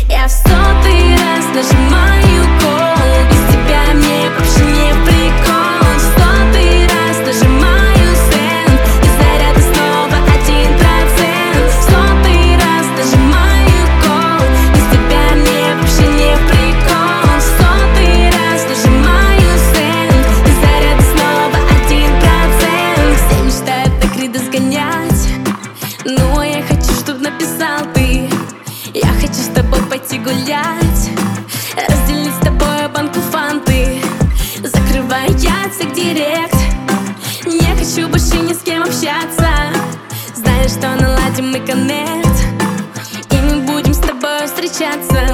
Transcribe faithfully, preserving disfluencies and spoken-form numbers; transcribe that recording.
Я в сотый раз нажимаю кол. Без тебя мне вообще не прикол. В сотый раз нажимаю сенд, и заряда снова один процент. В сотый раз нажимаю кол. Без тебя мне вообще не прикол. В сотый раз нажимаю сенд, и заряда снова один процент. Все мечтают так рида сгонять, но я хочу, чтоб написал ты. Я хочу с тобой пойти гулять, разделить с тобой банку фанты, закрывая яйца директ. Не хочу больше ни с кем общаться. Знаешь, что наладим мы коннект, и мы будем с тобой встречаться.